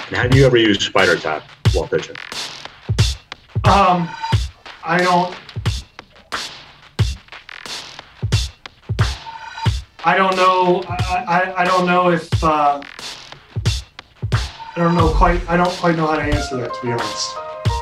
And have you ever used Spider Tap while pitching? I don't know. I don't know if I don't quite know how to answer that, to be honest.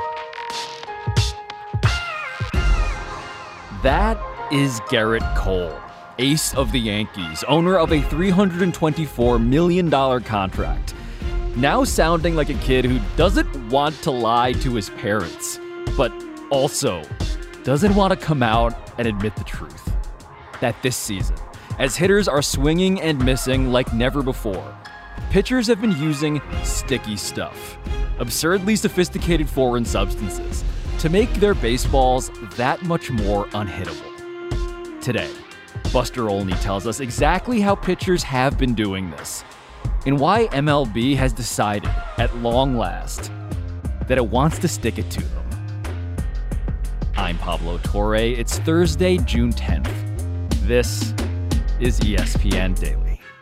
That is Gerrit Cole, ace of the Yankees, owner of a $324 million contract. Now sounding like a kid who doesn't want to lie to his parents, but also doesn't want to come out and admit the truth. That this season, as hitters are swinging and missing like never before, pitchers have been using sticky stuff, absurdly sophisticated foreign substances, to make their baseballs that much more unhittable. Today, Buster Olney tells us exactly how pitchers have been doing this, and why MLB has decided, at long last, that it wants to stick it to them. I'm Pablo Torre. It's Thursday, June 10th. This is ESPN Daily.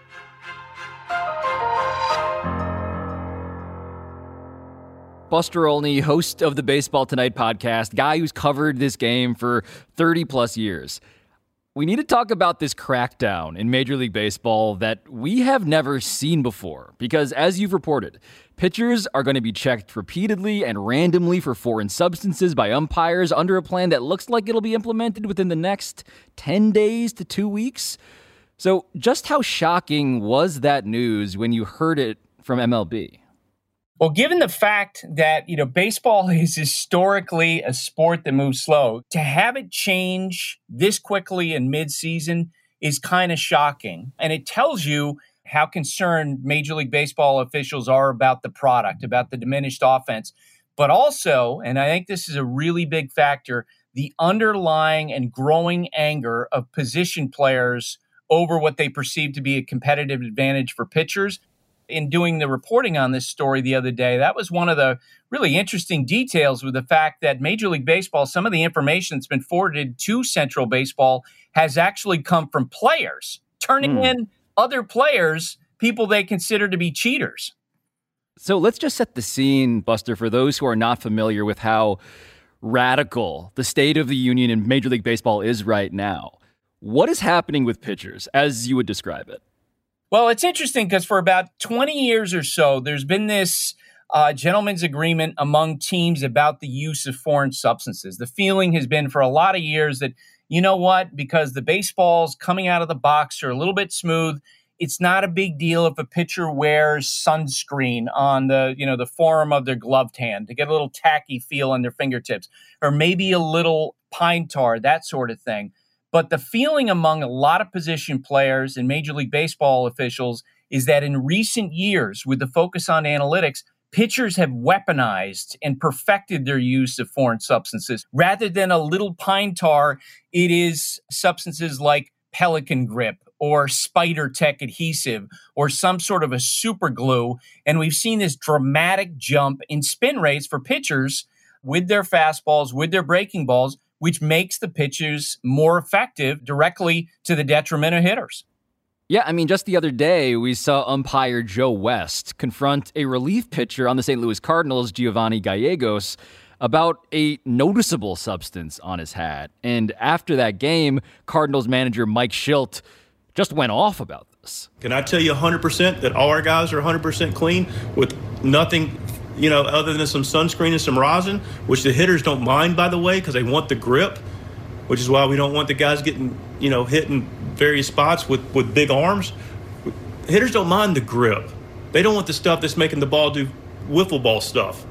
Buster Olney, host of the Baseball Tonight podcast, guy who's covered this game for 30 plus years. We need to talk about this crackdown in Major League Baseball that we have never seen before, because as you've reported, pitchers are going to be checked repeatedly and randomly for foreign substances by umpires under a plan that looks like it'll be implemented within the next 10 days to 2 weeks. So just how shocking was that news when you heard it from MLB? Well, given the fact that, baseball is historically a sport that moves slow, to have it change this quickly in midseason is kind of shocking. And it tells you how concerned Major League Baseball officials are about the product, about the diminished offense. But also, and I think this is a really big factor, the underlying and growing anger of position players over what they perceive to be a competitive advantage for pitchers. In doing the reporting on this story the other day, that was one of the really interesting details, with the fact that Major League Baseball, some of the information that's been forwarded to Central Baseball has actually come from players, turning in other players, people they consider to be cheaters. So let's just set the scene, Buster, for those who are not familiar with how radical the state of the union in Major League Baseball is right now. What is happening with pitchers, as you would describe it? Well, it's interesting because for about 20 years or so, there's been this gentleman's agreement among teams about the use of foreign substances. The feeling has been for a lot of years that, you know what, because the baseballs coming out of the box are a little bit smooth, it's not a big deal if a pitcher wears sunscreen on the forearm of their gloved hand to get a little tacky feel on their fingertips, or maybe a little pine tar, that sort of thing. But the feeling among a lot of position players and Major League Baseball officials is that in recent years, with the focus on analytics, pitchers have weaponized and perfected their use of foreign substances. Rather than a little pine tar, it is substances like Pelican Grip or Spider Tech adhesive or some sort of a super glue. And we've seen this dramatic jump in spin rates for pitchers with their fastballs, with their breaking balls, which makes the pitches more effective directly to the detriment of hitters. Yeah, I mean, just the other day, we saw umpire Joe West confront a relief pitcher on the St. Louis Cardinals, Giovanni Gallegos, about a noticeable substance on his hat. And after that game, Cardinals manager Mike Shildt just went off about this. Can I tell you 100% that all our guys are 100% clean with nothing other than some sunscreen and some rosin, which the hitters don't mind, by the way, because they want the grip, which is why we don't want the guys getting, hit in various spots with big arms. Hitters don't mind the grip. They don't want the stuff that's making the ball do wiffle ball stuff.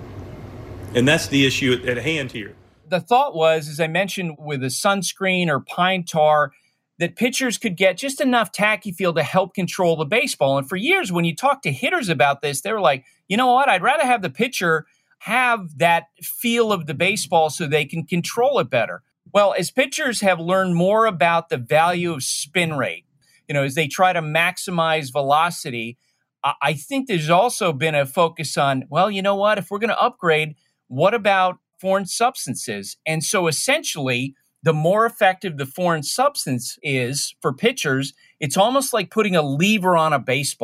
And that's the issue at hand here. The thought was, as I mentioned, with a sunscreen or pine tar, that pitchers could get just enough tacky feel to help control the baseball. And for years, when you talk to hitters about this, they were like, you know what, I'd rather have the pitcher have that feel of the baseball so they can control it better. Well, as pitchers have learned more about the value of spin rate, as they try to maximize velocity, I think there's also been a focus on, well, you know what, if we're going to upgrade, what about foreign substances? And so essentially, the more effective the foreign substance is for pitchers, it's almost like putting a lever on a baseball.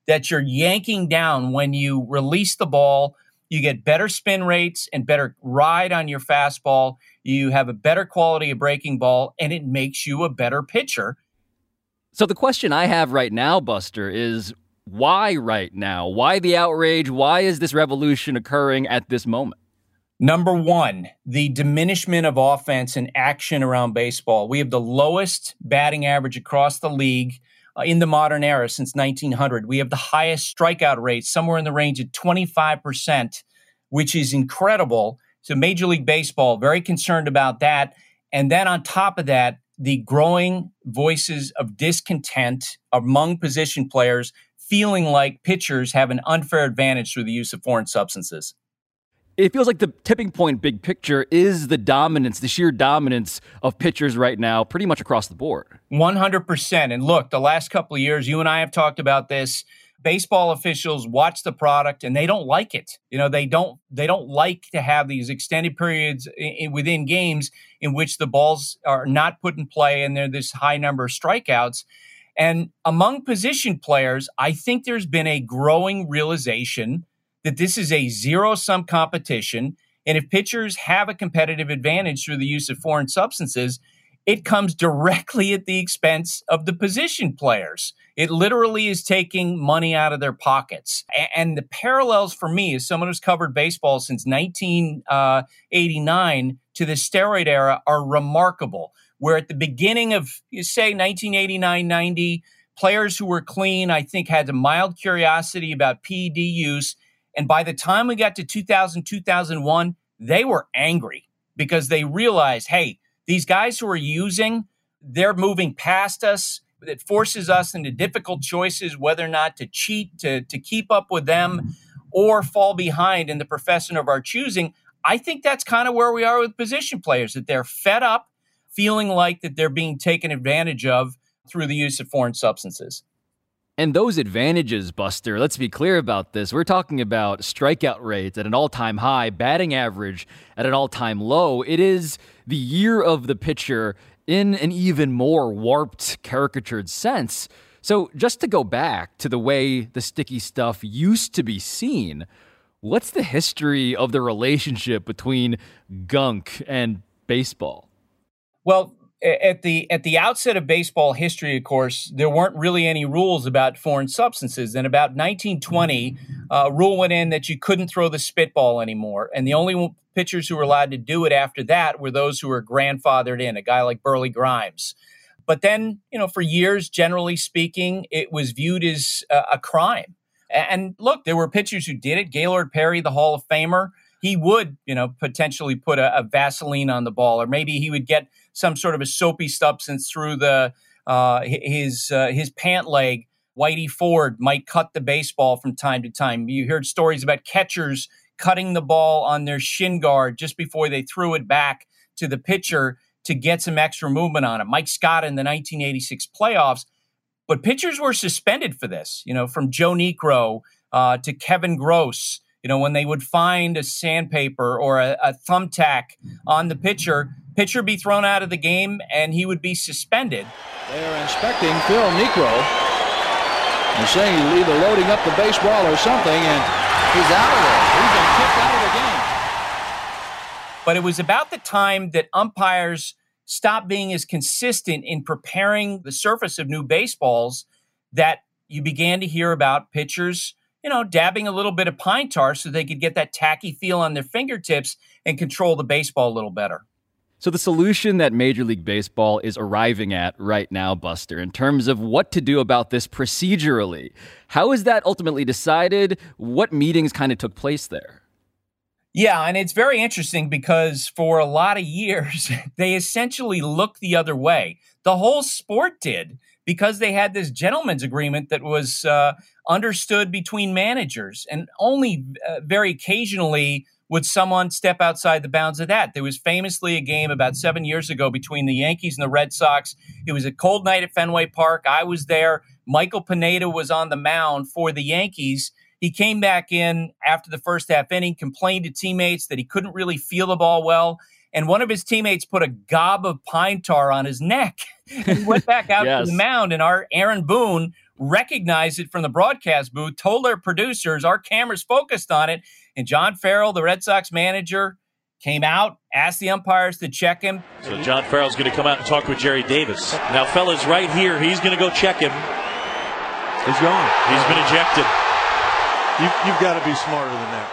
that you're yanking down when you release the ball. You get better spin rates and better ride on your fastball. You have a better quality of breaking ball, and it makes you a better pitcher. So the question I have right now, Buster, is why right now? Why the outrage? Why is this revolution occurring at this moment? Number one, the diminishment of offense and action around baseball. We have the lowest batting average across the league in the modern era since 1900. We have the highest strikeout rate, somewhere in the range of 25%, which is incredible. So Major League Baseball, very concerned about that. And then on top of that, the growing voices of discontent among position players feeling like pitchers have an unfair advantage through the use of foreign substances. It feels like the tipping point big picture is the dominance, the sheer dominance of pitchers right now, pretty much across the board. 100%. And look, the last couple of years, you and I have talked about this. Baseball officials watch the product and they don't like it. You know, they don't like to have these extended periods within games in which the balls are not put in play and there's this high number of strikeouts. And among position players, I think there's been a growing realization that this is a zero-sum competition, and if pitchers have a competitive advantage through the use of foreign substances, it comes directly at the expense of the position players. It literally is taking money out of their pockets. And the parallels for me, as someone who's covered baseball since 1989 to the steroid era, are remarkable. Where at the beginning of, say, 1989-90, players who were clean, I think, had a mild curiosity about PED use. And by the time we got to 2000, 2001, they were angry because they realized, hey, these guys who are using, they're moving past us. It forces us into difficult choices, whether or not to cheat, to keep up with them, or fall behind in the profession of our choosing. I think that's kind of where we are with position players, that they're fed up, feeling like that they're being taken advantage of through the use of foreign substances. And those advantages, Buster, let's be clear about this. We're talking about strikeout rates at an all-time high, batting average at an all-time low. It is the year of the pitcher in an even more warped, caricatured sense. So just to go back to the way the sticky stuff used to be seen, what's the history of the relationship between gunk and baseball? Well, at the outset of baseball history, of course, there weren't really any rules about foreign substances. And about 1920, a rule went in that you couldn't throw the spitball anymore. And the only pitchers who were allowed to do it after that were those who were grandfathered in, a guy like Burley Grimes. But then, for years, generally speaking, it was viewed as a crime. And look, there were pitchers who did it. Gaylord Perry, the Hall of Famer, he would, potentially put a Vaseline on the ball, or maybe he would get some sort of a soapy substance through his pant leg. Whitey Ford might cut the baseball from time to time. You heard stories about catchers cutting the ball on their shin guard just before they threw it back to the pitcher to get some extra movement on it. Mike Scott in the 1986 playoffs. But pitchers were suspended for this, from Joe Niekro to Kevin Gross. When they would find a sandpaper or a thumbtack on the pitcher be thrown out of the game and he would be suspended. They are inspecting Phil Niekro and saying he's either loading up the baseball or something, and he's out of there. He's been kicked out of the game. But it was about the time that umpires stopped being as consistent in preparing the surface of new baseballs that you began to hear about pitchers dabbing a little bit of pine tar so they could get that tacky feel on their fingertips and control the baseball a little better. So the solution that Major League Baseball is arriving at right now, Buster, in terms of what to do about this procedurally, how is that ultimately decided? What meetings kind of took place there? Yeah, and it's very interesting because for a lot of years, they essentially looked the other way. The whole sport did, because they had this gentleman's agreement that was understood between managers, and only very occasionally would someone step outside the bounds of that. There was famously a game about 7 years ago between the Yankees and the Red Sox. It was a cold night at Fenway Park. I was there. Michael Pineda was on the mound for the Yankees. He came back in after the first half inning, complained to teammates that he couldn't really feel the ball well. And one of his teammates put a gob of pine tar on his neck. He went back out to the mound, and our Aaron Boone recognized it from the broadcast booth, told their producers, our camera's focused on it. And John Farrell, the Red Sox manager, came out, asked the umpires to check him. So John Farrell's going to come out and talk with Jerry Davis. Now, fellas, right here, he's going to go check him. He's gone. He's been ejected. You've got to be smarter than that.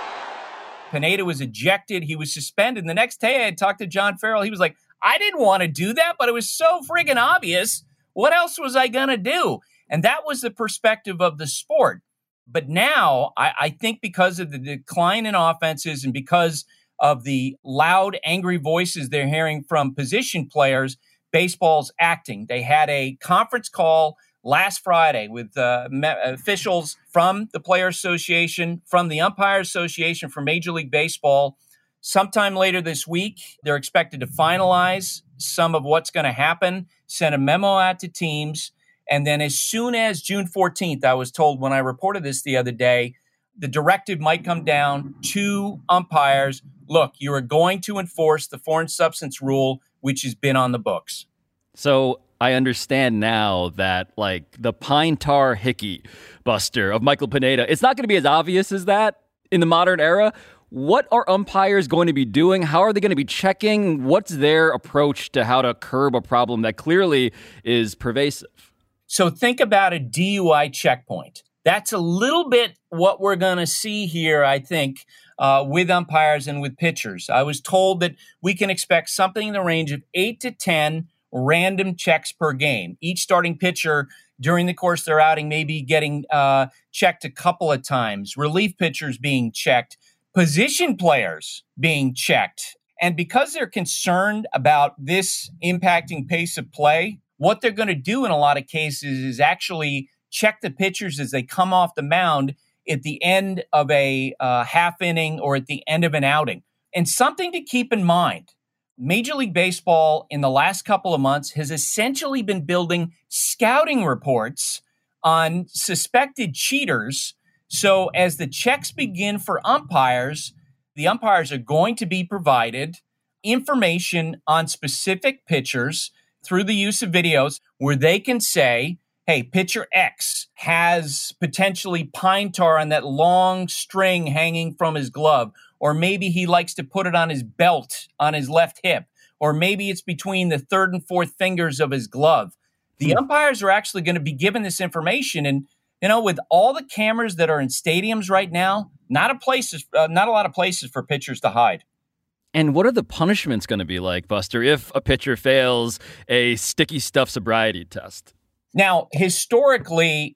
Pineda was ejected. He was suspended. And the next day I had talked to John Farrell. He was like, I didn't want to do that, but it was so friggin' obvious. What else was I going to do? And that was the perspective of the sport. But now I think because of the decline in offenses and because of the loud, angry voices they're hearing from position players, baseball's acting. They had a conference call last Friday with officials from the Player Association, from the Umpire Association, from Major League Baseball. Sometime later this week, they're expected to finalize some of what's going to happen, send a memo out to teams, and then as soon as June 14th, I was told when I reported this the other day, the directive might come down to umpires. Look, you are going to enforce the foreign substance rule, which has been on the books. So I understand now that, like, the pine tar hickey buster of Michael Pineda, it's not going to be as obvious as that in the modern era. What are umpires going to be doing? How are they going to be checking? What's their approach to how to curb a problem that clearly is pervasive? So think about a DUI checkpoint. That's a little bit what we're going to see here, I think, with umpires and with pitchers. I was told that we can expect something in the range of 8 to 10 random checks per game. Each starting pitcher during the course of their outing may be getting checked a couple of times. Relief pitchers being checked. Position players being checked. And because they're concerned about this impacting pace of play, what they're going to do in a lot of cases is actually check the pitchers as they come off the mound at the end of a half inning or at the end of an outing. And something to keep in mind, Major League Baseball in the last couple of months has essentially been building scouting reports on suspected cheaters. So as the checks begin for umpires, the umpires are going to be provided information on specific pitchers through the use of videos where they can say, hey, pitcher X has potentially pine tar on that long string hanging from his glove, or maybe he likes to put it on his belt on his left hip, or maybe it's between the third and fourth fingers of his glove. The umpires are actually going to be given this information. And, you know, with all the cameras that are in stadiums right now, not a lot of places for pitchers to hide. And what are the punishments going to be like, Buster, if a pitcher fails a sticky stuff sobriety test? Now, historically,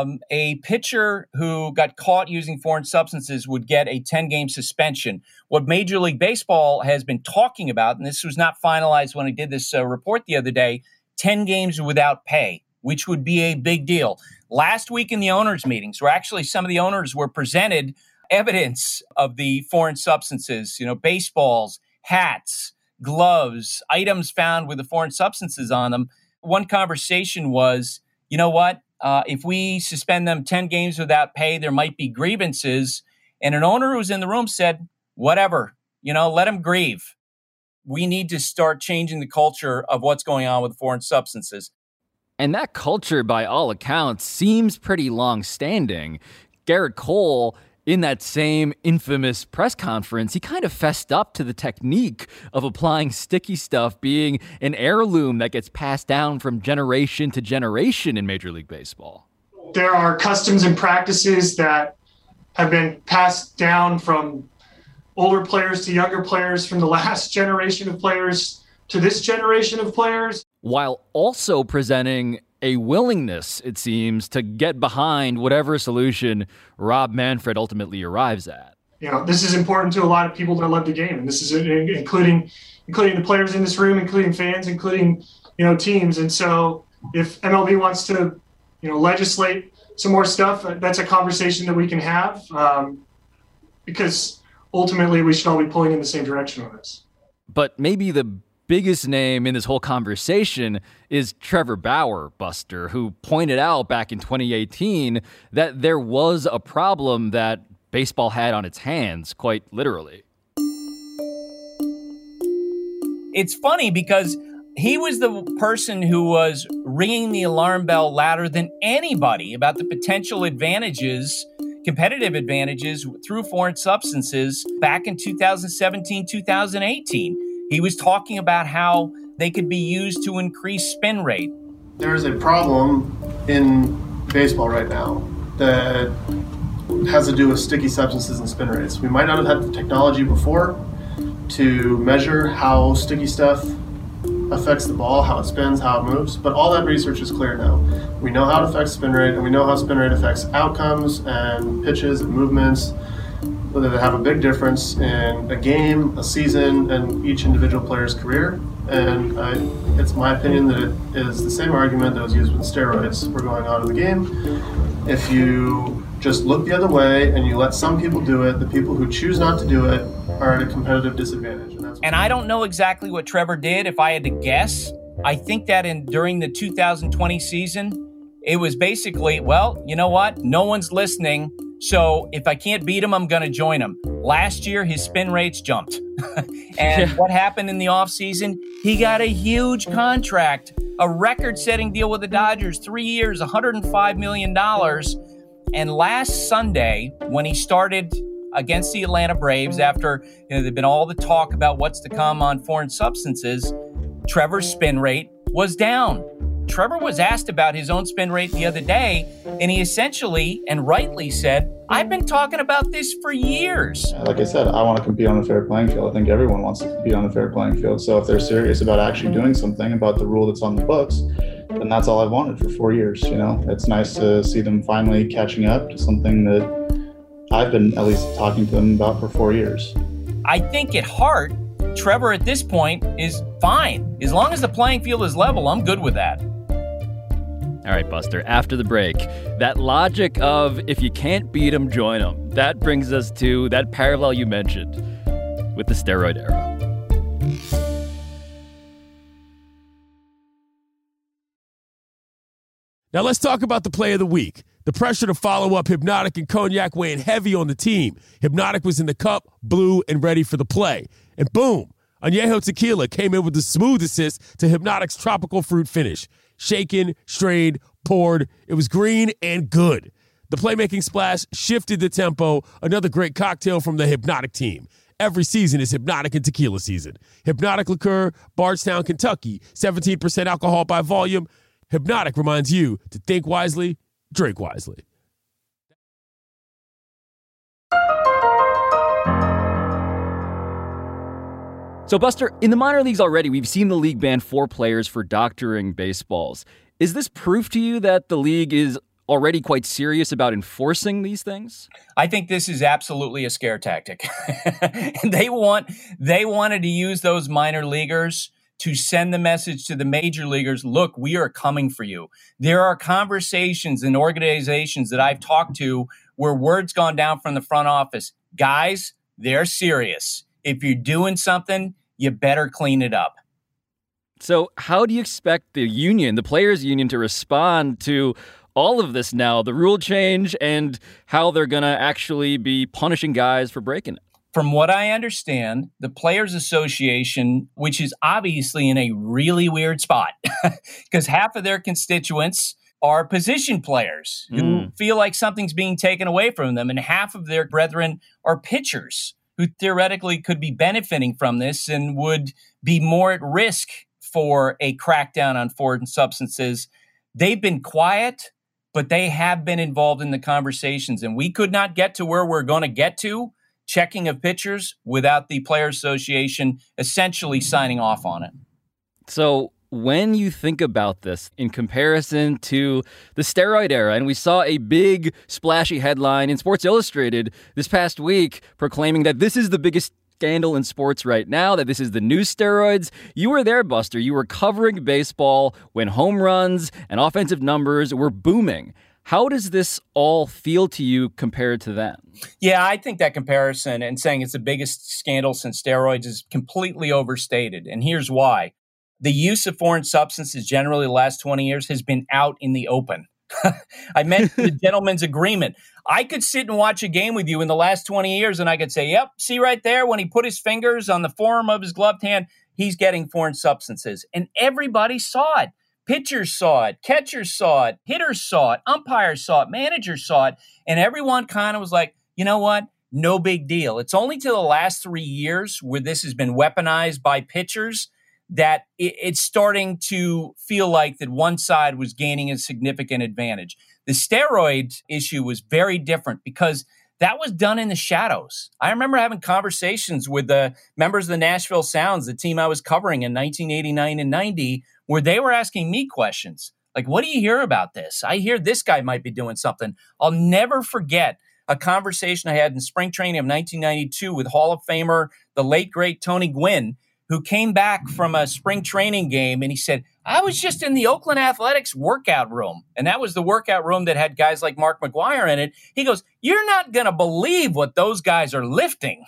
a pitcher who got caught using foreign substances would get a 10-game suspension. What Major League Baseball has been talking about, and this was not finalized when I did this report the other day, 10 games without pay, which would be a big deal. Last week in the owners' meetings, where actually some of the owners were presented evidence of the foreign substances, you know, baseballs, hats, gloves, items found with the foreign substances on them. One conversation was, you know what, if we suspend them 10 games without pay, there might be grievances. And an owner who was in the room said, whatever, you know, let them grieve. We need to start changing the culture of what's going on with foreign substances. And that culture, by all accounts, seems pretty long-standing. Gerrit Cole, in that same infamous press conference, he kind of fessed up to the technique of applying sticky stuff being an heirloom that gets passed down from generation to generation in Major League Baseball. There are customs and practices that have been passed down from older players to younger players, from the last generation of players to this generation of players. While also presenting a willingness, it seems, to get behind whatever solution Rob Manfred ultimately arrives at. You know, this is important to a lot of people that love the game, and this is including the players in this room, including fans, including, you know, teams. And so if MLB wants to, you know, legislate some more stuff, that's a conversation that we can have, because ultimately we should all be pulling in the same direction on this. But maybe the biggest name in this whole conversation is Trevor Bauer, Buster, who pointed out back in 2018 that there was a problem that baseball had on its hands, quite literally. It's funny because He was the person who was ringing the alarm bell louder than anybody about the potential advantages, competitive advantages through foreign substances back in 2017, 2018. He was talking about how they could be used to increase spin rate. There's a problem in baseball right now that has to do with sticky substances and spin rates. We might not have had the technology before to measure how sticky stuff affects the ball, how it spins, how it moves, but all that research is clear now. We know how it affects spin rate, and we know how spin rate affects outcomes and pitches and movements, whether they have a big difference in a game, a season, and each individual player's career. And it's my opinion that it is the same argument that was used when steroids were going on in the game. If you just look the other way and you let some people do it, the people who choose not to do it are at a competitive disadvantage. And I don't know exactly what Trevor did. If I had to guess, I think that during the 2020 season, it was basically, well, you know what? No one's listening. So if I can't beat him, I'm going to join him. Last year, his spin rates jumped. And what happened in the offseason? He got a huge contract, a record-setting deal with the Dodgers, 3 years, $105 million. And last Sunday, when he started against the Atlanta Braves, after there'd been all the talk about what's to come on foreign substances, Trevor's spin rate was down. Trevor was asked about his own spin rate the other day, and he essentially and rightly said, I've been talking about this for years. Like I said, I want to compete on a fair playing field. I think everyone wants to compete on a fair playing field. So if they're serious about actually doing something about the rule that's on the books, then that's all I've wanted for 4 years. It's nice to see them finally catching up to something that I've been at least talking to them about for 4 years. I think at heart, Trevor at this point is fine. As long as the playing field is level, I'm good with that. All right, Buster, after the break, that logic of if you can't beat them, join them. That brings us to that parallel you mentioned with the steroid era. Now let's talk about the play of the week. The pressure to follow up Hypnotic and Cognac weighing heavy on the team. Hypnotic was in the cup, blue, and ready for the play. And boom, Añejo Tequila came in with the smooth assist to Hypnotic's tropical fruit finish. Shaken, strained, poured. It was green and good. The playmaking splash shifted the tempo. Another great cocktail from the Hypnotic team. Every season is Hypnotic and Tequila season. Hypnotic Liqueur, Bardstown, Kentucky. 17% alcohol by volume. Hypnotic reminds you to think wisely, drink wisely. So, Buster, in the minor leagues already, we've seen the league ban 4 players for doctoring baseballs. Is this proof to you that the league is already quite serious about enforcing these things? I think this is absolutely a scare tactic. They wanted to use those minor leaguers to send the message to the major leaguers, look, we are coming for you. There are conversations and organizations that I've talked to where word's gone down from the front office. Guys, they're serious. If you're doing something, you better clean it up. So how do you expect the union, the players' union, to respond to all of this now, the rule change, and how they're going to actually be punishing guys for breaking it? From what I understand, the Players Association, which is obviously in a really weird spot, because half of their constituents are position players who feel like something's being taken away from them, and half of their brethren are pitchers who theoretically could be benefiting from this and would be more at risk for a crackdown on foreign substances. They've been quiet, but they have been involved in the conversations, and we could not get to where we're going to get to, checking of pitchers, without the Players Association essentially signing off on it. So when you think about this in comparison to the steroid era, and we saw a big splashy headline in Sports Illustrated this past week proclaiming that this is the biggest scandal in sports right now, that this is the new steroids. You were there, Buster. You were covering baseball when home runs and offensive numbers were booming. How does this all feel to you compared to that? Yeah, I think that comparison and saying it's the biggest scandal since steroids is completely overstated. And here's why. The use of foreign substances generally the last 20 years has been out in the open. I mentioned the gentleman's agreement. I could sit and watch a game with you in the last 20 years and I could say, yep, see right there when he put his fingers on the forearm of his gloved hand. he's getting foreign substances. And everybody saw it. Pitchers saw it, catchers saw it, hitters saw it, umpires saw it, managers saw it, and everyone kind of was like, you know what? No big deal. It's only to the last 3 years where this has been weaponized by pitchers that it's starting to feel like that one side was gaining a significant advantage. The steroid issue was very different because that was done in the shadows. I remember having conversations with the members of the Nashville Sounds, the team I was covering in 1989 and 90, where they were asking me questions like, what do you hear about this? I hear this guy might be doing something. I'll never forget a conversation I had in spring training of 1992 with Hall of Famer, the late, great Tony Gwynn, who came back from a spring training game, and he said, I was just in the Oakland Athletics workout room. And that was the workout room that had guys like Mark McGwire in it. He goes, you're not going to believe what those guys are lifting.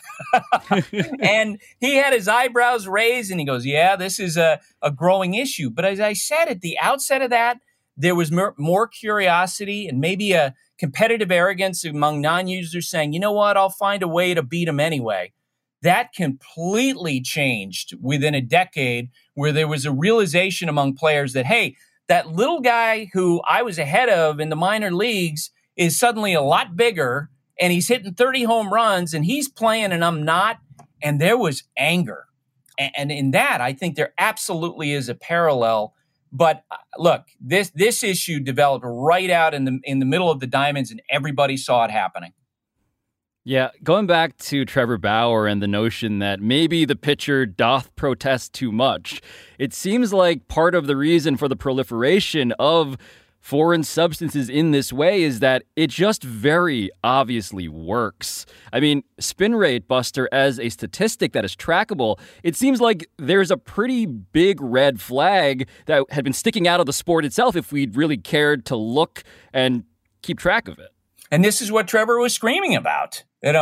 And he had his eyebrows raised, and he goes, yeah, this is a growing issue. But as I said at the outset of that, there was more curiosity and maybe a competitive arrogance among non-users saying, you know what, I'll find a way to beat them anyway. That completely changed within a decade, where there was a realization among players that, hey, that little guy who I was ahead of in the minor leagues is suddenly a lot bigger, and he's hitting 30 home runs, and he's playing and I'm not. And there was anger. And in that, I think there absolutely is a parallel. But look, this issue developed right out in the middle of the diamonds, and everybody saw it happening. Yeah, going back to Trevor Bauer and the notion that maybe the pitcher doth protest too much, it seems like part of the reason for the proliferation of foreign substances in this way is that it just very obviously works. I mean, spin rate, Buster, as a statistic that is trackable, it seems like there's a pretty big red flag that had been sticking out of the sport itself if we'd really cared to look and keep track of it. And this is what Trevor was screaming about,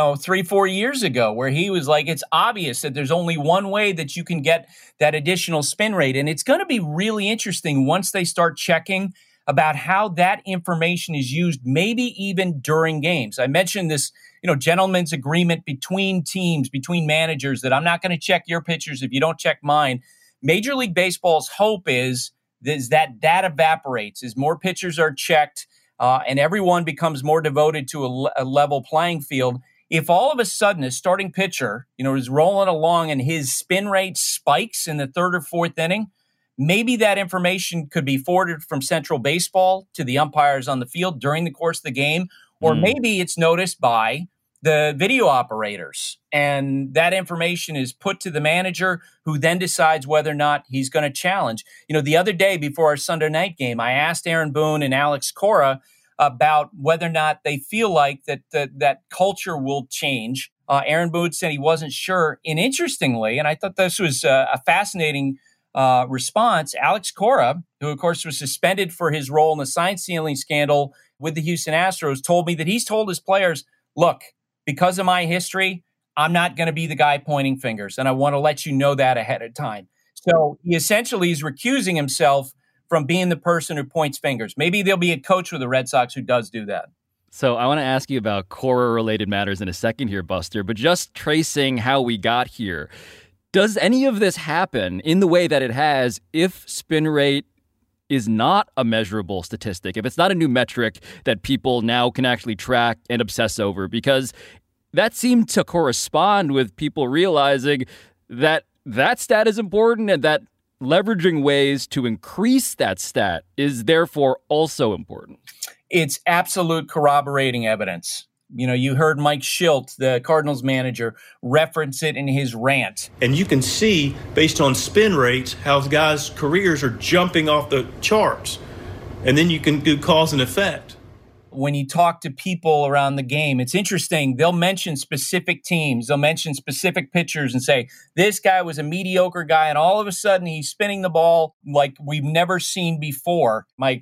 3-4 years ago, where he was like, it's obvious that there's only one way that you can get that additional spin rate. And it's going to be really interesting once they start checking about how that information is used, maybe even during games. I mentioned this, gentleman's agreement between teams, between managers, that I'm not going to check your pitchers if you don't check mine. Major League Baseball's hope is that evaporates as more pitchers are checked. And everyone becomes more devoted to a level playing field. If all of a sudden a starting pitcher, is rolling along and his spin rate spikes in the third or fourth inning, maybe that information could be forwarded from Central Baseball to the umpires on the field during the course of the game, or maybe it's noticed by the video operators, and that information is put to the manager, who then decides whether or not he's going to challenge. The other day before our Sunday night game, I asked Aaron Boone and Alex Cora about whether or not they feel like that culture will change. Aaron Boone said he wasn't sure. And interestingly, and I thought this was a fascinating response, Alex Cora, who of course was suspended for his role in the sign stealing scandal with the Houston Astros, told me that he's told his players, look, because of my history, I'm not going to be the guy pointing fingers, and I want to let you know that ahead of time. So he essentially is recusing himself from being the person who points fingers. Maybe there'll be a coach with the Red Sox who does do that. So I want to ask you about Cora-related matters in a second here, Buster, but just tracing how we got here, does any of this happen in the way that it has if spin rate is not a measurable statistic, if it's not a new metric that people now can actually track and obsess over? Because that seemed to correspond with people realizing that stat is important, and that leveraging ways to increase that stat is therefore also important. It's absolute corroborating evidence. You heard Mike Schilt, the Cardinals manager, reference it in his rant. And you can see, based on spin rates, how guys' careers are jumping off the charts. And then you can do cause and effect. When you talk to people around the game, it's interesting. They'll mention specific teams. They'll mention specific pitchers and say, this guy was a mediocre guy, and all of a sudden he's spinning the ball like we've never seen before. My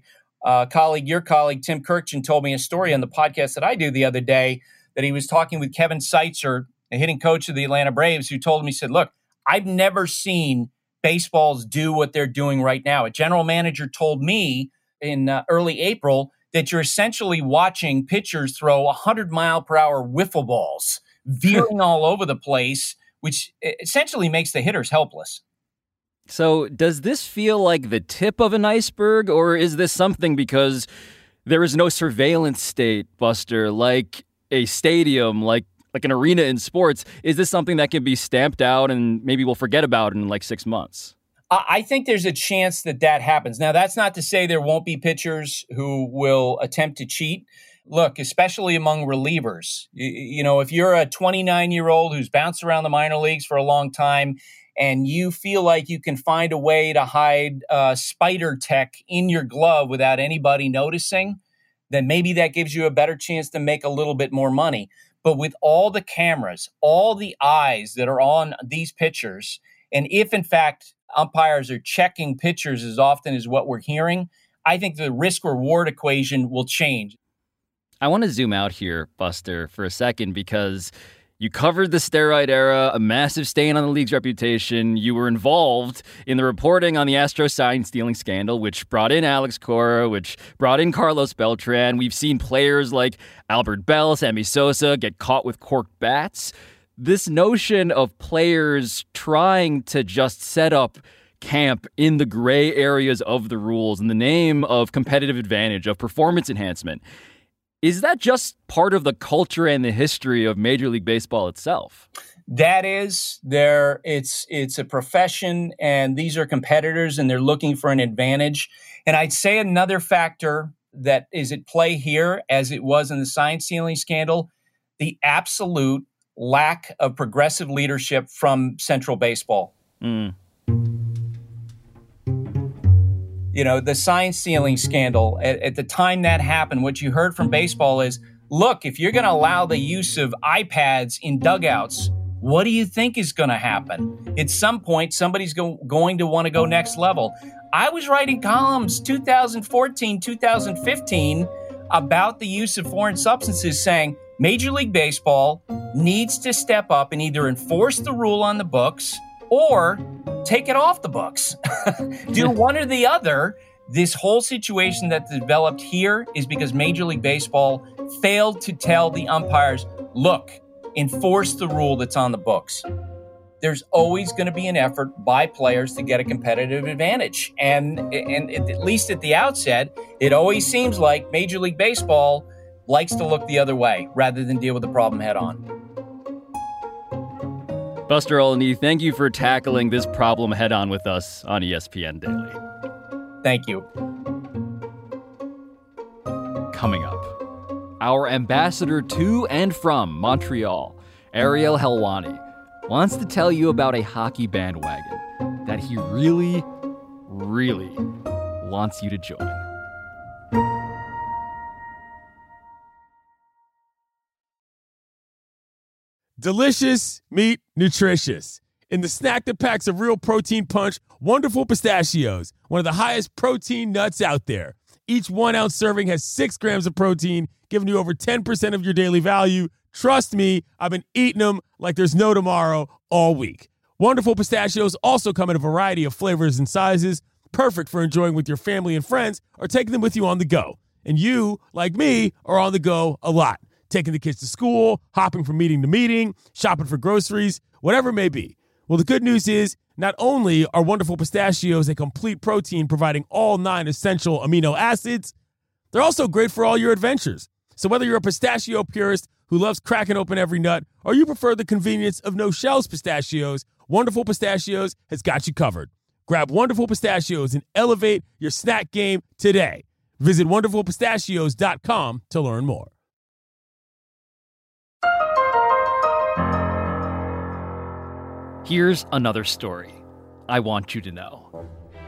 your colleague, Tim Kirkjian, told me a story on the podcast that I do the other day, that he was talking with Kevin Seitzer, a hitting coach of the Atlanta Braves, who told him, he said, look, I've never seen baseballs do what they're doing right now. A general manager told me in early April that you're essentially watching pitchers throw 100-mile-per-hour wiffle balls, veering all over the place, which essentially makes the hitters helpless. So does this feel like the tip of an iceberg, or is this something because there is no surveillance state, Buster, like a stadium, like an arena in sports? Is this something that can be stamped out and maybe we'll forget about in like 6 months? I think there's a chance that happens. Now, that's not to say there won't be pitchers who will attempt to cheat. Look, especially among relievers, if you're a 29-year-old who's bounced around the minor leagues for a long time and you feel like you can find a way to hide spider tech in your glove without anybody noticing, then maybe that gives you a better chance to make a little bit more money. But with all the cameras, all the eyes that are on these pitchers, and if in fact umpires are checking pitchers as often as what we're hearing, I think the risk-reward equation will change. I want to zoom out here, Buster, for a second, because you covered the steroid era, a massive stain on the league's reputation. You were involved in the reporting on the Astros sign-stealing scandal, which brought in Alex Cora, which brought in Carlos Beltran. We've seen players like Albert Bell, Sammy Sosa get caught with corked bats. This notion of players trying to just set up camp in the gray areas of the rules in the name of competitive advantage, of performance enhancement, is that just part of the culture and the history of Major League Baseball itself? That is, it's a profession, and these are competitors, and they're looking for an advantage. And I'd say another factor that is at play here, as it was in the sign-stealing scandal, the absolute lack of progressive leadership from Central Baseball. The sign-stealing scandal, at the time that happened, what you heard from baseball is, look, if you're going to allow the use of iPads in dugouts, what do you think is going to happen? At some point, somebody's going to want to go next level. I was writing columns 2014, 2015 about the use of foreign substances, saying Major League Baseball needs to step up and either enforce the rule on the books or take it off the books. Do one or the other. This whole situation that developed here is because Major League Baseball failed to tell the umpires, look, enforce the rule that's on the books. There's always going to be an effort by players to get a competitive advantage. And at least at the outset, it always seems like Major League Baseball likes to look the other way rather than deal with the problem head on. Buster Olney, thank you for tackling this problem head on with us on ESPN Daily. Thank you. Coming up, our ambassador to and from Montreal, Ariel Helwani, wants to tell you about a hockey bandwagon that he really, really wants you to join. Delicious, meat, nutritious. In the snack that packs a real protein punch, Wonderful Pistachios, one of the highest protein nuts out there. Each 1 ounce serving has 6 grams of protein, giving you over 10% of your daily value. Trust me, I've been eating them like there's no tomorrow all week. Wonderful Pistachios also come in a variety of flavors and sizes, perfect for enjoying with your family and friends or taking them with you on the go. And you, like me, are on the go a lot. Taking the kids to school, hopping from meeting to meeting, shopping for groceries, whatever it may be. Well, the good news is not only are Wonderful Pistachios a complete protein providing all 9 essential amino acids, they're also great for all your adventures. So whether you're a pistachio purist who loves cracking open every nut or you prefer the convenience of no-shells pistachios, Wonderful Pistachios has got you covered. Grab Wonderful Pistachios and elevate your snack game today. Visit WonderfulPistachios.com to learn more. Here's another story I want you to know.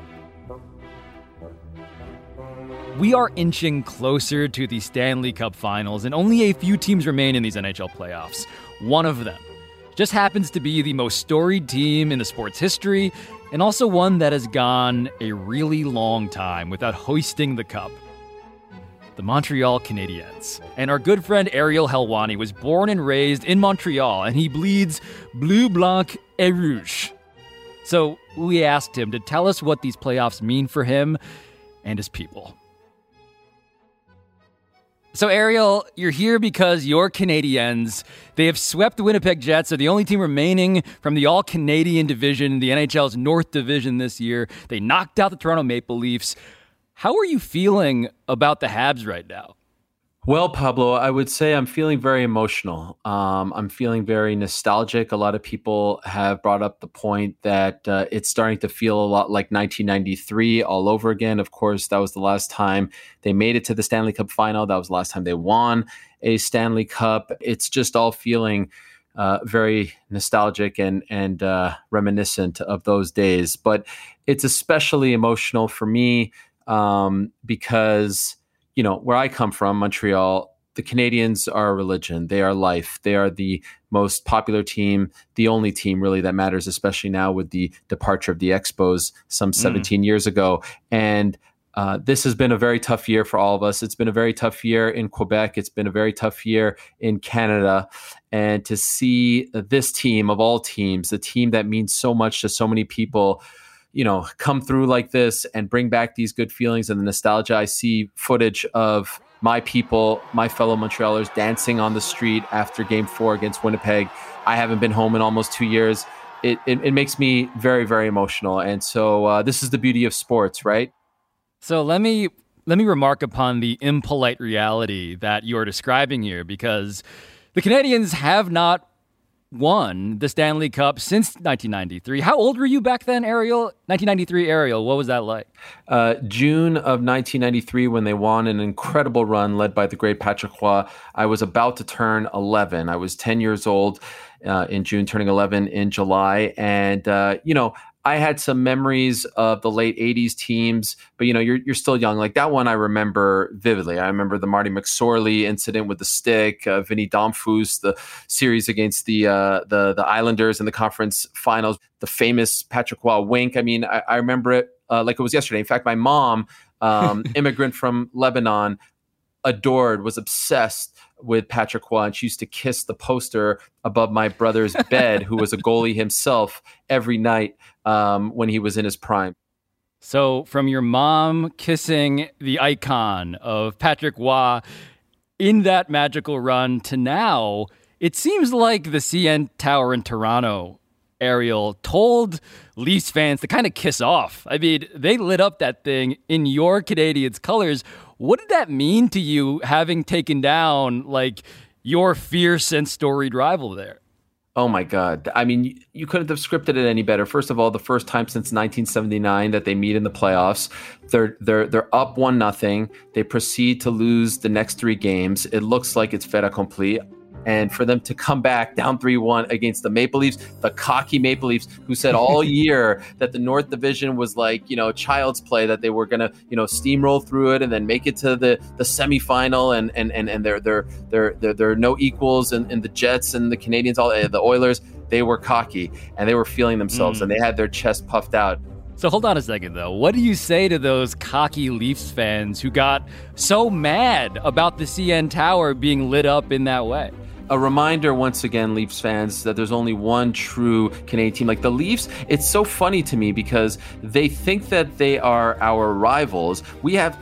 We are inching closer to the Stanley Cup Finals, and only a few teams remain in these NHL playoffs. One of them just happens to be the most storied team in the sport's history, and also one that has gone a really long time without hoisting the cup. The Montreal Canadiens. And our good friend Ariel Helwani was born and raised in Montreal, and he bleeds bleu, blanc, et rouge. So we asked him to tell us what these playoffs mean for him and his people. So, Ariel, you're here because your Canadiens, they have swept the Winnipeg Jets. They're the only team remaining from the All-Canadian division, the NHL's North Division this year. They knocked out the Toronto Maple Leafs. How are you feeling about the Habs right now? Well, Pablo, I would say I'm feeling very emotional. I'm feeling very nostalgic. A lot of people have brought up the point that it's starting to feel a lot like 1993 all over again. Of course, that was the last time they made it to the Stanley Cup final. That was the last time they won a Stanley Cup. It's just all feeling very nostalgic and reminiscent of those days. But it's especially emotional for me because where I come from, Montreal, the Canadiens are a religion. They are life. They are the most popular team, the only team really that matters, especially now with the departure of the Expos some 17 years ago. And this has been a very tough year for all of us. It's been a very tough year in Quebec. It's been a very tough year in Canada. And to see this team of all teams, the team that means so much to so many people, come through like this and bring back these good feelings and the nostalgia. I see footage of my people, my fellow Montrealers dancing on the street after Game 4 against Winnipeg. I haven't been home in almost 2 years. It makes me very, very emotional. And so this is the beauty of sports, right? So let me remark upon the impolite reality that you're describing here, because the Canadiens have not won the Stanley Cup since 1993. How old were you back then, Ariel? 1993, Ariel, what was that like? June of 1993, when they won an incredible run led by the great Patrick Roy. I was about to turn 11. I was 10 years old in June, turning 11 in July. And, I had some memories of the late 80s teams, but you're still young. Like that one I remember vividly. I remember the Marty McSorley incident with the stick, Vinny Domfus, the series against the Islanders in the conference finals, the famous Patrick Roy wink. I mean, I remember it like it was yesterday. In fact, my mom, immigrant from Lebanon, was obsessed with Patrick Roy, and she used to kiss the poster above my brother's bed, who was a goalie himself, every night when he was in his prime. So from your mom kissing the icon of Patrick Roy in that magical run to now, it seems like the CN Tower in Toronto, Ariel, told Leafs fans to kind of kiss off. I mean, they lit up that thing in your Canadiens colors. What did that mean to you, having taken down your fierce and storied rival there? Oh my God. I mean, you couldn't have scripted it any better. First of all, the first time since 1979 that they meet in the playoffs, they're up 1-0. They proceed to lose the next 3 games. It looks like it's fait accompli. And for them to come back down 3-1 against the Maple Leafs, the cocky Maple Leafs, who said all year that the North Division was child's play, that they were going to, steamroll through it and then make it to the semifinal, and there are no equals in the Jets and the Canadiens, the Oilers. They were cocky and they were feeling themselves and they had their chest puffed out. So hold on a second, though. What do you say to those cocky Leafs fans who got so mad about the CN Tower being lit up in that way? A reminder, once again, Leafs fans, that there's only one true Canadian team. Like the Leafs, it's so funny to me because they think that they are our rivals. We have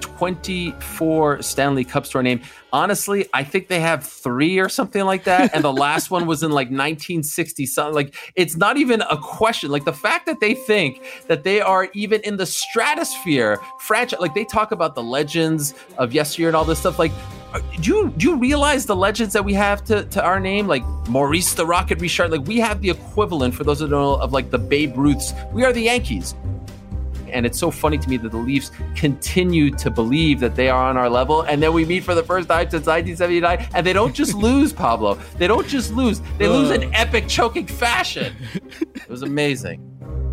24 Stanley Cups to our name. Honestly, I think they have 3 or something like that. And the last one was in 1960 something. It's not even a question. The fact that they think that they are even in the stratosphere franchise, they talk about the legends of yesteryear and all this stuff. Do you realize the legends that we have to our name? Like Maurice the Rocket Richard. We have the equivalent, for those who don't know, of the Babe Ruths. We are the Yankees. And it's so funny to me that the Leafs continue to believe that they are on our level. And then we meet for the first time since 1979. And they don't just lose, Pablo. They don't just lose. They lose in epic choking fashion. It was amazing.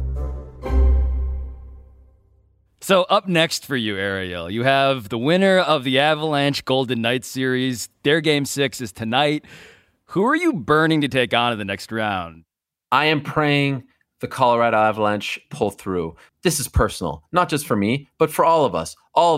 So up next for you, Ariel, you have the winner of the Avalanche Golden Knights series. Their Game 6 is tonight. Who are you burning to take on in the next round? I am praying the Colorado Avalanche pull through. This is personal, not just for me, but for all of us. All of us,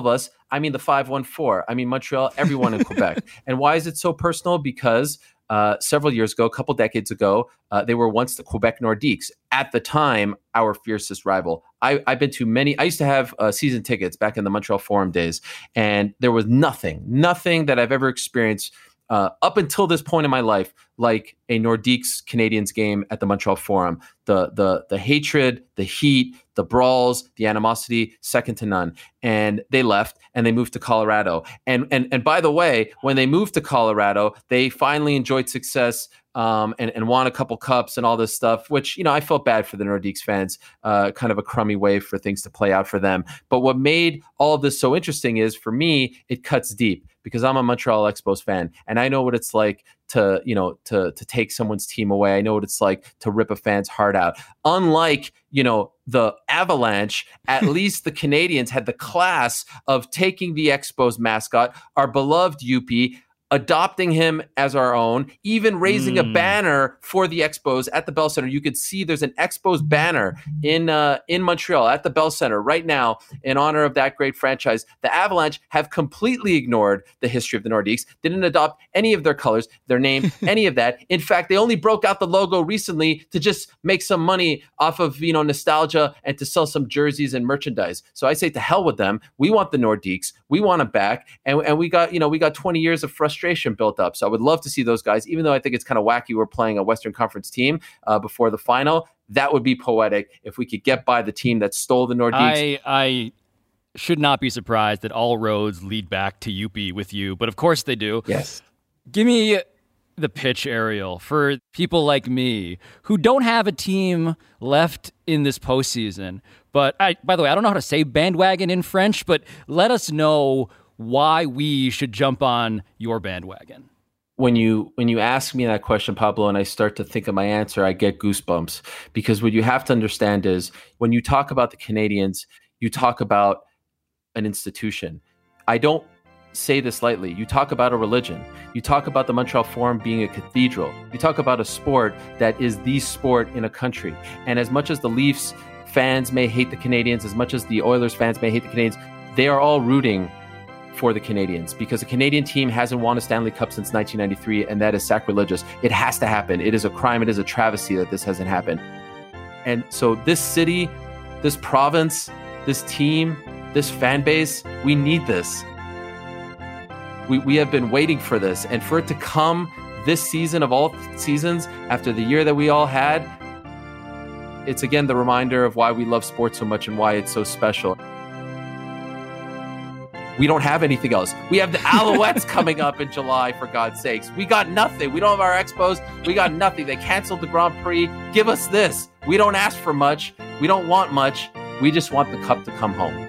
I mean the 514. I mean Montreal, everyone in Quebec. And why is it so personal? Because several years ago, a couple decades ago, they were once the Quebec Nordiques. At the time, our fiercest rival. I've been to many. I used to have season tickets back in the Montreal Forum days, and there was nothing that I've ever experienced up until this point in my life like a Nordiques Canadiens game at the Montreal Forum. The hatred, the heat, the brawls, the animosity, second to none. And they left and they moved to Colorado. And by the way, when they moved to Colorado, they finally enjoyed success and won a couple cups and all this stuff, which, I felt bad for the Nordiques fans, kind of a crummy way for things to play out for them. But what made all of this so interesting is, for me, it cuts deep because I'm a Montreal Expos fan and I know what it's like to take someone's team away. I know what it's like to rip a fan's heart out. Unlike, the Avalanche, at least the Canadiens had the class of taking the Expos mascot, our beloved Youppi, adopting him as our own, even raising a banner for the Expos at the Bell Center. You could see there's an Expos banner in Montreal at the Bell Center right now in honor of that great franchise. The Avalanche have completely ignored the history of the Nordiques, didn't adopt any of their colors, their name, any of that. In fact, they only broke out the logo recently to just make some money off of, nostalgia and to sell some jerseys and merchandise. So I say to hell with them. We want the Nordiques. We want them back. And we got 20 years of frustration built up. So I would love to see those guys, even though I think it's kind of wacky we're playing a Western Conference team before the final. That would be poetic if we could get by the team that stole the Nordiques. I should not be surprised that all roads lead back to Youppi with you, but of course they do. Yes. Give me the pitch, Ariel, for people like me who don't have a team left in this postseason. But by the way, I don't know how to say bandwagon in French, but let us know why we should jump on your bandwagon. When you ask me that question, Pablo, and I start to think of my answer, I get goosebumps, because what you have to understand is when you talk about the Canadiens, you talk about an institution. I don't say this lightly. You talk about a religion. You talk about the Montreal Forum being a cathedral. You talk about a sport that is the sport in a country. And as much as the Leafs fans may hate the Canadiens, as much as the Oilers fans may hate the Canadiens, they are all rooting for the Canadiens, because a Canadian team hasn't won a Stanley Cup since 1993, and that is sacrilegious. It has to happen. It is a crime. It is a travesty that this hasn't happened. And so this city, this province, this team, this fan base, we need this. We have been waiting for this, and for it to come this season of all seasons after the year that we all had, it's again the reminder of why we love sports so much and why it's so special. We don't have anything else. We have the Alouettes coming up in July, for God's sakes. We got nothing. We don't have our Expos. We got nothing. They canceled the Grand Prix. Give us this. We don't ask for much. We don't want much. We just want the cup to come home.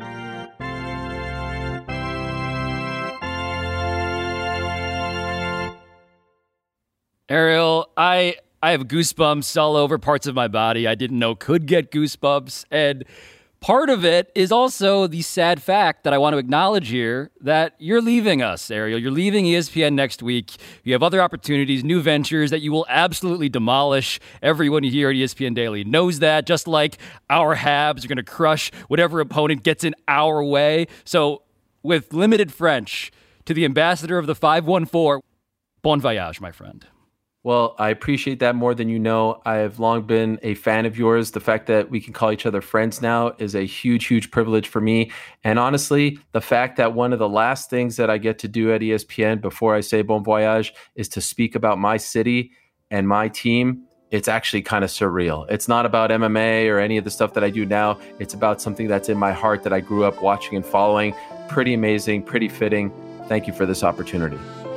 Ariel, I have goosebumps all over parts of my body I didn't know could get goosebumps. And part of it is also the sad fact that I want to acknowledge here that you're leaving us, Ariel. You're leaving ESPN next week. You have other opportunities, new ventures that you will absolutely demolish. Everyone here at ESPN Daily knows that, just like our Habs are going to crush whatever opponent gets in our way. So with limited French, to the ambassador of the 514, bon voyage, my friend. Well, I appreciate that more than you know. I have long been a fan of yours. The fact that we can call each other friends now is a huge, huge privilege for me. And honestly, the fact that one of the last things that I get to do at ESPN before I say bon voyage is to speak about my city and my team, it's actually kind of surreal. It's not about MMA or any of the stuff that I do now. It's about something that's in my heart that I grew up watching and following. Pretty amazing, pretty fitting. Thank you for this opportunity.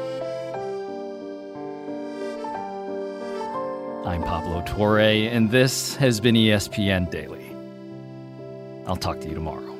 I'm Pablo Torre, and this has been ESPN Daily. I'll talk to you tomorrow.